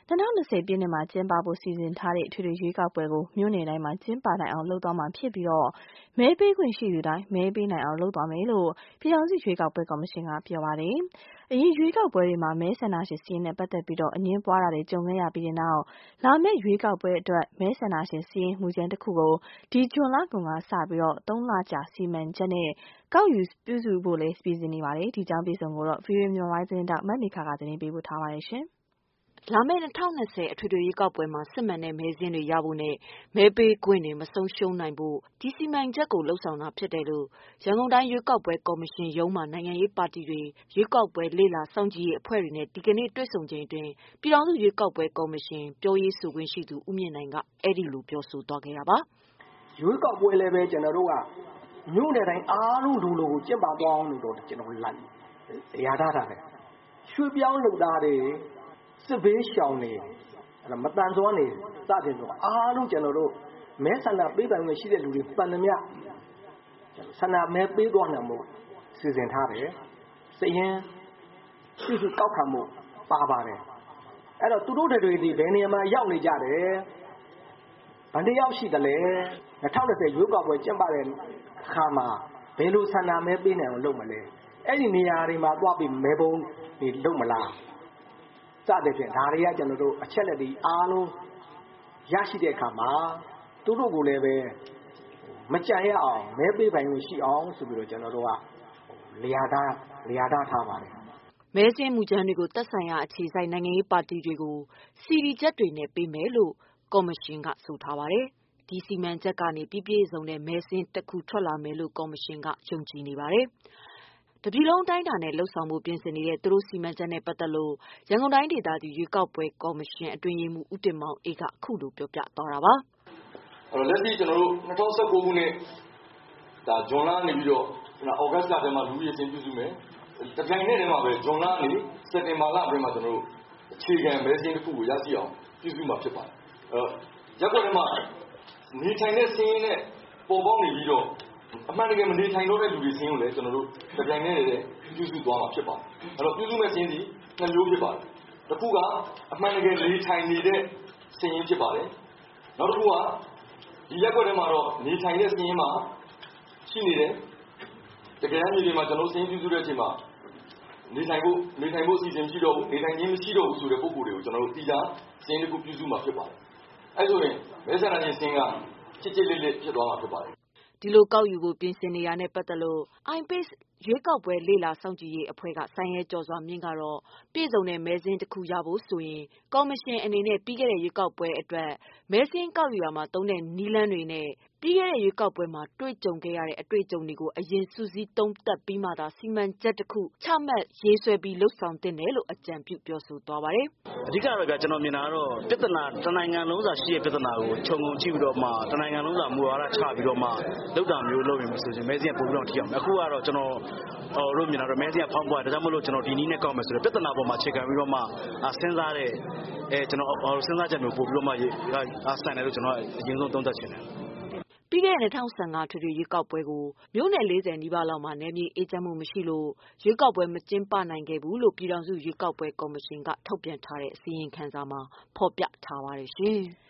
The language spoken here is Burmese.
2020 ပြည့်နှစ်မှာကျင်းပဖို့စီစဉ်ထားတဲ့အထွေထွေရွေးကောက်ပွဲကိုမြို့နယ်တိုင်းမှာကျင်းပနိုင်အောင်လုပ်သွားမှာဖြစ်ပြီးမဲပေးခွင့်ရှိသူတိုင်းမဲပေးနိုင်အောင်လုပ်သွားမယ်လို့ပြည်ထောင်စုရွေးကောက်ပွဲကော်မရှင်ကပြောပါတယ်။အရင်ရွေးကောက်ပွဲတွေမှာမဲဆန္ဒရှင်စာရင်းနဲ့ပတ်သက်ပြီးအငြင်းပွားတာတွေကြုံခဲ့ရပြီးတဲ့နောက်လာမယ့်ရွေးကောက်ပွဲအတွက်မဲဆန္ဒရှင်စာရင်းမူကြမ်းတစ်ခုကိုဒီဇွန်လကုန်ကစပြီး3 လကြာစီမံချက်နဲ့ကောက်ယူပြုစုဖို့လည်းပြင်ဆင်နေပါတယ်။ဒီအကြောင်းပြည်စုံကိုဗွီအိုအေမြန်မာပိုင်းသတင်းထောက်မမေခကသတင်းပေးပို့ထားပါတယ်။လာမယ့်2020အထွေထွေရွေးကောက်ပွဲမှာစစ်မှန်တဲ့မဲစာရင်းတွေရဖို့နဲ့မဲပေးခွင့်တွေမဆုံးရှုံးနိုင်ဖို့ဒီစီမံချက်ကိုလုပ်ဆောင်တာဖြစ်တယ်လို့ရန်ကုန်တိုင်းရွေးကောက်ပွဲကော်မရှင်ရုံးမှနိုင်ငံရေးပါတီတွေရွေးကောက်ပွဲလေ့လာစောင့်ကြည့်ရေးအဖွဲ့တွေနဲ့ဒီကနေ့တွေ့ဆုံချိန်အတွင်းပြည်ထောင်စုရွေးကောက်ပွဲကော်မရှင်ပြောရေးဆိုခွင့်ရှိသူဦးမြင့်နိုင်ကအဲ့ဒီလိုပြောဆိုသွားခဲ့တာပါ။ရွေးကောက်ပွဲလည်းပဲကျွန်တော်တို့ကမြို့နယ်တိုင်းအားလုံးလူကိုကျင့်ပသွားအောင်လို့တော့ကျွန်တော်လိုက်ရထားတာပဲ။ရွှေပြောင်းလုပ်သားတွေစစ်ဘေးရှောင်နေမတန်ဆွမ်းနေစတဲ့ဆိုအားလုံးကျွန်တော်တို့မဲဆန္ဒပေးပိုင်ခွင့်ရှိတဲ့လူတွေပန်သမျှဆန္ဒမဲပေးသွားနိုင်မှုစီစဉ်ထားတယ်စရင်ရှိရှိကောက်ခံမှုပါပါတယ်အဲ့တော့သူတို့တွေဒီဘယ်နေရာမှာရောက်နေကြတယ်ဘယ်နှယောက်ရှိတယ်လဲ2020ရွေးကောက်ပွဲကျင်းပတဲ့အခါမှာဘယ်လိုဆန္ဒမဲပေးနိုင်အောင်လုပ်မလဲအဲ့ဒီနေရာတွေမှာသွားပြီးမဲပုံးတွေလုပ်မလားစတဲ့ဖြင့်ဒါတွေကကျွန်တော်တို့အချက်လက်တွေအားလုံးရရှိတဲ့အခါမှာသူတို့ကိုလည်းပဲမကြံရအောင်မဲပေးပိုင်လို့ရှိအောင်ဆိုပြီးတော့ကျွန်တော်တို့ကလျာထားထားပါတယ်မဲစင်းမူကြမ်းတွေကိုသက်ဆိုင်ရာအခြေစိုက်နိုင်ငံရေးပါတီတွေကို CD ချက်တွေနဲ့ပေးမယ်လို့ကော်မရှင်ကဆိုထားပါတယ်။ဒီစီမံချက်ကနေပြည့်ပြည့်စုံတဲ့မဲစင်းတစ်ခုထွက်လာမယ်လို့ကော်မရှင်ကယုံကြည်နေပါတယ်။တပြည်လုံးအတိုင်းအတာနဲ့လှုပ်ဆောင်မှုပြင်ဆင်နေတဲ့သူတို့စီမံချက်နဲ့ပတ်သက်လို့ရန်ကုန်တိုင်းဒေသကြီးရွေးကောက်ပွဲကော်မရှင်အတွင်းရေးမှူးဦးတင်မောင်အေးကအခုလိုပြောပြသွားတာပါ။လက်ရှိကျွန်တော်တို့2019ခုနှစ်ဒါဇွန်လနေပြီးတော့ဩဂတ်စ်လထဲမှာလူကြီးအချင်းပြုစုမယ်။တပြိုင်နက်တည်းမှာပဲဇွန်လနေစက်တင်ဘာလအတွင်းမှာကျွန်တော်တို့အခြေခံမဲစင်းတစ်ခုကိုရရှိအောင်ပြုစုမှာဖြစ်ပါတယ်။ရပ်ကွက်ထဲမှာနေထိုင်တဲ့စင်းရင်းနဲ့ပေါ်ပေါက်နေပြီးတော့အမှန်တကယ်မနေထိုင်တော့တဲ့လူတွေစင်းကိုလည်းကျွန်တော်တို့တပြိုင်နက်တည်းပြုစုသွားမှာဖြစ်ပါတယ်။အဲ့တော့ပြုစုမဲ့စင်းဒီ2မျိုးဖြစ်ပါတယ်။တစ်ခုကအမှန်တကယ်နေထိုင်နေတဲ့စင်းရင်းဖြစ်ပါတယ်။နောက်တစ်ခုကဒီရက်ွက်ထဲမှာတော့နေထိုင်တဲ့စင်းရင်းမှာရှိနေတယ်တကယ်တမ်းမြေပြင်မှာကျွန်တော်စင်းပြုစုတဲ့အချိန်မှာနေထိုင်ဖို့အစီအစဉ်ရှိတော့ဘူးနေထိုင်ခြင်းမရှိတော့ဘူးဆိုတဲ့ပုံကိုယ်တွေကိုကျွန်တော်တို့တီးခြားစင်းတစ်ခုပြုစုမှာဖြစ်ပါတယ်အဲဆိုရင်မဲဆန္ဒရှင်စင်းကချစ်ချစ်လေးလေးဖြစ်သွားမှာဖြစ်ပါတယ်ဒီလိုကောက်ယူဖို့ပြင်ဆင်နေရတဲ့ပတ်သက်လို့ iPace ရွေးကောက်ပွဲလေ့လာစောင့်ကြည့်ရေးအဖွဲ့ကဆိုင်းရဲကျော်စွာမြင့်ကတော့ပြည်စုံတဲ့မဲစင်းတစ်ခုရဖို့ဆိုရင်ကော်မရှင်အနေနဲ့ပြီးခဲ့တဲ့ရွေးကောက်ပွဲအတွက်မဲစင်းကောက်ယူရမှာသုံးတဲ့နီလန်းတွေနဲ့ပြီးခဲ့တဲ့ရွေးကောက်ပွဲမှာတွေ့ကြုံခဲ့ရတဲ့အတွေ့အကြုံတွေကိုအရင်စုစည်းသုံးသပ်ပြီးမှသာစီမံချက်တစ်ခုချမှတ်ရေးဆွဲပြီးလှုပ်ဆောင်သင့်တယ်လို့အကြံပြုပြောဆိုသွားပါတယ်အဓိကတော့ကျွန်တော်မြင်တာကတော့ပြဿနာတနိုင်ငံလုံးစာရှိတဲ့ပြဿနာကိုခြုံငုံကြည့်ပြီးတော့မှတနိုင်ငံလုံးစာမူဝါဒချပြီးတော့မှလုပ်တာမျိုးလုပ်ရင်မဆိုရင်မဲစင်းပို့ပြီးတော့ထိအောင်အခုကတော့ကျွန်တော်တို့မြင်တာတော့မဲစင်းဖောင်းပွားဒါကြောင့်မလို့ကျွန်တော်ဒီနည်းနဲ့ကောက်မယ်ဆိုတော့ပြဿနာပေါ်မှာခြေခံပြီးတော့မှစဉ်းစားတဲ့ကျွန်တော်စဉ်းစားချက်မျိုးပို့ပြီးတော့မှဆန်တယ်လို့ကျွန်တော်အရင်ဆုံးသုံးသပ်ချင်တယ်ပြီးခဲ့တဲ့2015ထွေထွေရွေးကောက်ပွဲကိုမြို့နယ်40နီးပါးလောက်မှာနယ်မြေအေးချမ်းမှုမရှိလို့ရွေးကောက်ပွဲမကျင်းပနိုင်ခဲ့ဘူးလို့ပြည်ထောင်စုရွေးကောက်ပွဲကော်မရှင်ကထုတ်ပြန်ထားတဲ့အစီရင်ခံစာမှာဖော်ပြထားပါတယ်ရှင်။